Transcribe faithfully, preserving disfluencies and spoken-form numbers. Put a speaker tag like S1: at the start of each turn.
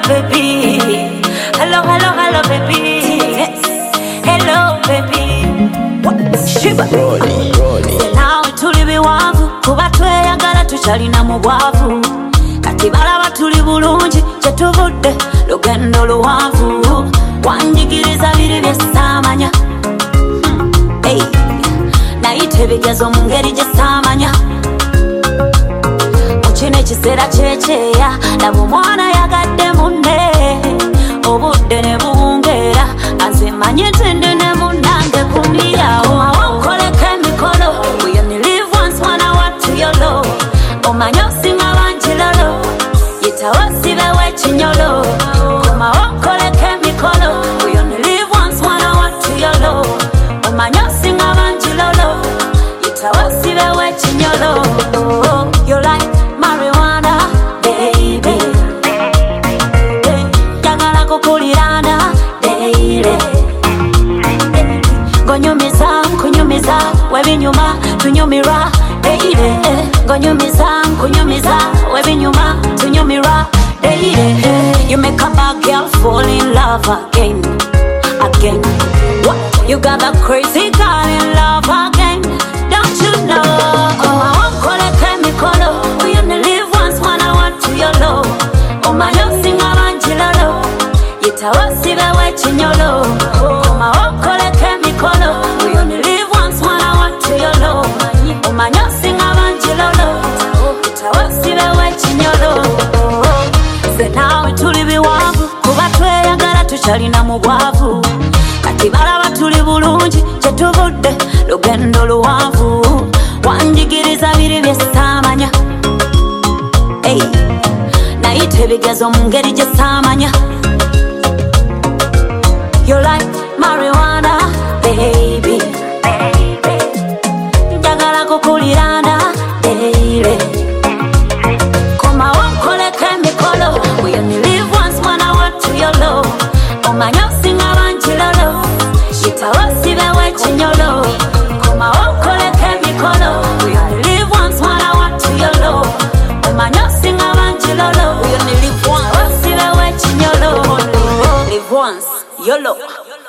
S1: baby. Hello, hello, hello, baby. Hello, baby. Shiba. Nawe tuli biwanvu kuba tweyagala tukyalina mu bwavu. Kati balaba tuli bulungi kyetuvudde lugendo luwanvu. Wanjigiriza biri bye saamanya. Hey. Nayita ebigezo mu ngeri gye saamanya. Kino ekiseera kyekyeya laba omwana yagadde munne obudde ne buwungeera nze manye nti ndi ne munnange kumirawo wankoleko emikolo we only live once wanna what to your low omanye osinga banjirolo yitawo sibewo ekinyolo koma wankoleko emikolo we only live once wanna what to your low omanye osinga banjirolo yitawo sibewo ekinyolo. You're like marijuana, baby. Yagala kukulirana, baby. Gonyumiza, kunyumiza, webinyuma, tunyumira, baby. Gonyumiza, kunyumiza, webinyuma, tunyumira, baby. You make a bad girl fall in love again, again. What? You got that crazy girl in love again, don't you know? Oh, I won't call it chemical. We only live once, wanna want to your low. Oh, my young singer, Angelo. Yitawa sibewe chinyolo. Oh, my won't call it chemical. We only live once, wanna want to your low. Oh, my young singer, Angelo. Yitawa sibewe chinyolo. Se nawe tuli biwanvu kuba tweyagala tukyalina mu bwavu. Kati balaba tuli bulungi kyetuvudde lugendo luwanvu. Wanjigiriza biri bye saamanya. Hey. Nayita ebigezo mu ngeri gye saamanya. You're like marijuana, baby. Njagala kukulirana, baby. Koma wankoleko emikolo. We only live once, wanna work to your low. Omanye osinga banjirolo. Yitawo sibewo ekinyolo. Koma wankoleko emikolo. We only live once, wanna work to your low. Omanye osinga banjirolo. We only live once. Sibewo ekinyolo. Live once, YOLO.